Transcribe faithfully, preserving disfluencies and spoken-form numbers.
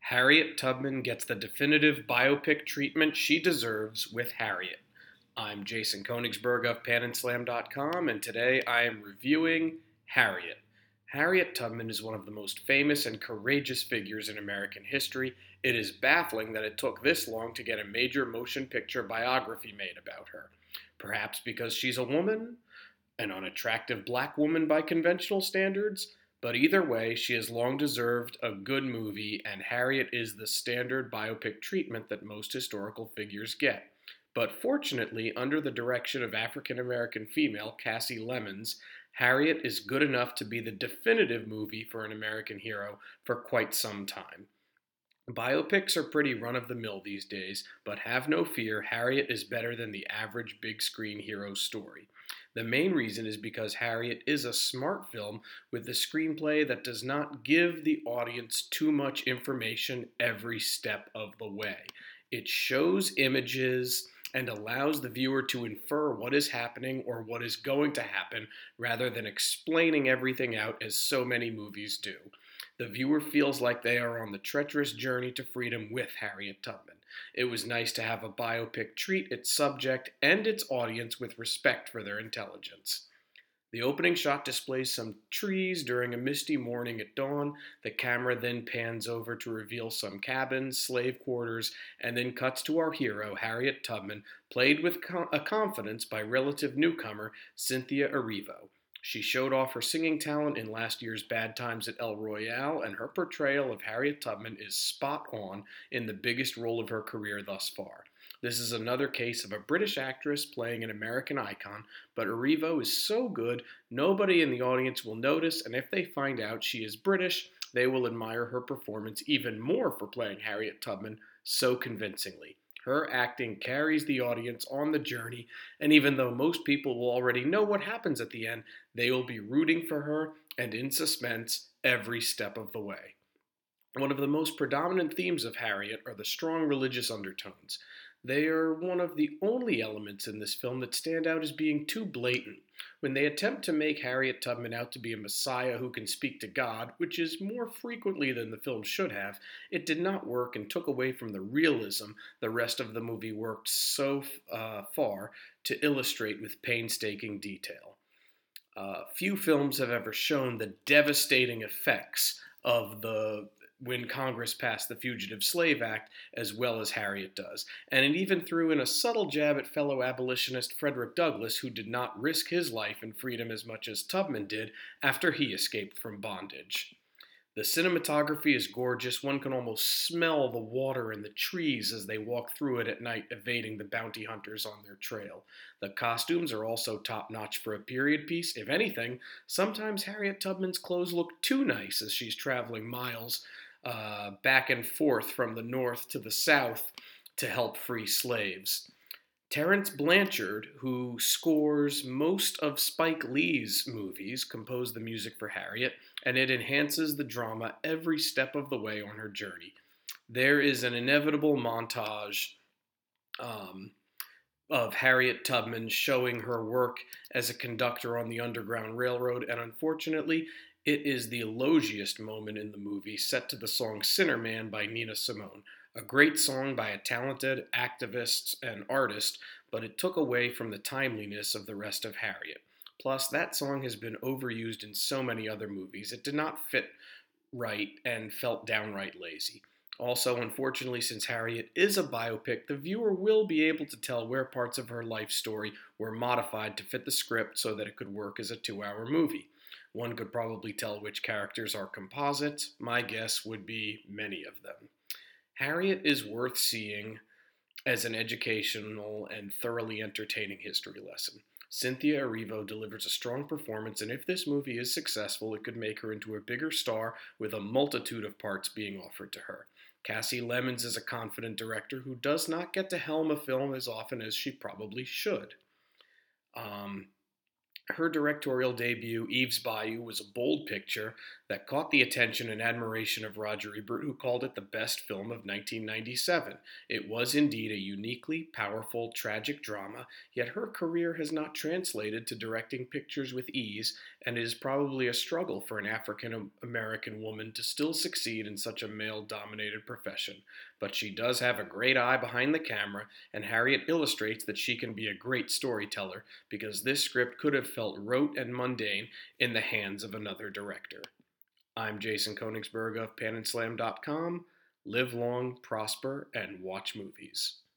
Harriet Tubman gets the definitive biopic treatment she deserves with Harriet. I'm Jason Konigsberg of pan and slam dot com, and today I am reviewing Harriet. Harriet Tubman is one of the most famous and courageous figures in American history. It is baffling that it took this long to get a major motion picture biography made about her. Perhaps because she's a woman, an unattractive black woman by conventional standards, but either way, she has long deserved a good movie, and Harriet is the standard biopic treatment that most historical figures get. But fortunately, under the direction of African American female Kasi Lemmons, Harriet is good enough to be the definitive movie for an American hero for quite some time. Biopics are pretty run of the mill these days, but have no fear, Harriet is better than the average big screen hero story. The main reason is because Harriet is a smart film with a screenplay that does not give the audience too much information every step of the way. It shows images and allows the viewer to infer what is happening or what is going to happen rather than explaining everything out as so many movies do. The viewer feels like they are on the treacherous journey to freedom with Harriet Tubman. It was nice to have a biopic treat its subject and its audience with respect for their intelligence. The opening shot displays some trees during a misty morning at dawn. The camera then pans over to reveal some cabins, slave quarters, and then cuts to our hero, Harriet Tubman, played with co- a confidence by relative newcomer Cynthia Erivo. She showed off her singing talent in last year's Bad Times at El Royale, and her portrayal of Harriet Tubman is spot on in the biggest role of her career thus far. This is another case of a British actress playing an American icon, but Erivo is so good, nobody in the audience will notice, and if they find out she is British, they will admire her performance even more for playing Harriet Tubman so convincingly. Her acting carries the audience on the journey, and even though most people will already know what happens at the end, they will be rooting for her and in suspense every step of the way. One of the most predominant themes of Harriet are the strong religious undertones. They are one of the only elements in this film that stand out as being too blatant. When they attempt to make Harriet Tubman out to be a messiah who can speak to God, which is more frequently than the film should have, it did not work and took away from the realism the rest of the movie worked so uh, far to illustrate with painstaking detail. Uh, few films have ever shown the devastating effects of the when Congress passed the Fugitive Slave Act as well as Harriet does. And it even threw in a subtle jab at fellow abolitionist Frederick Douglass, who did not risk his life and freedom as much as Tubman did after he escaped from bondage. The cinematography is gorgeous. One can almost smell the water and the trees as they walk through it at night, evading the bounty hunters on their trail. The costumes are also top notch for a period piece. If anything, sometimes Harriet Tubman's clothes look too nice as she's traveling miles uh, back and forth from the north to the south to help free slaves. Terence Blanchard, who scores most of Spike Lee's movies, composed the music for Harriet, and it enhances the drama every step of the way on her journey. There is an inevitable montage um, of Harriet Tubman showing her work as a conductor on the Underground Railroad, and unfortunately, it is the elogiest moment in the movie, set to the song Sinner Man by Nina Simone. A great song by a talented activist and artist, but it took away from the timeliness of the rest of Harriet. Plus, that song has been overused in so many other movies, it did not fit right and felt downright lazy. Also, unfortunately, since Harriet is a biopic, the viewer will be able to tell where parts of her life story were modified to fit the script so that it could work as a two-hour movie. One could probably tell which characters are composites. My guess would be many of them. Harriet is worth seeing as an educational and thoroughly entertaining history lesson. Cynthia Erivo delivers a strong performance, and if this movie is successful, it could make her into a bigger star with a multitude of parts being offered to her. Kasi Lemmons is a confident director who does not get to helm a film as often as she probably should. Um, Her directorial debut, Eve's Bayou, was a bold picture that caught the attention and admiration of Roger Ebert, who called it the best film of nineteen ninety-seven. It was indeed a uniquely powerful, tragic drama, yet her career has not translated to directing pictures with ease, and it is probably a struggle for an African American woman to still succeed in such a male dominated profession. But she does have a great eye behind the camera, and Harriet illustrates that she can be a great storyteller because this script could have felt rote and mundane in the hands of another director. I'm Jason Konigsberg of pan and slam dot com. Live long, prosper, and watch movies.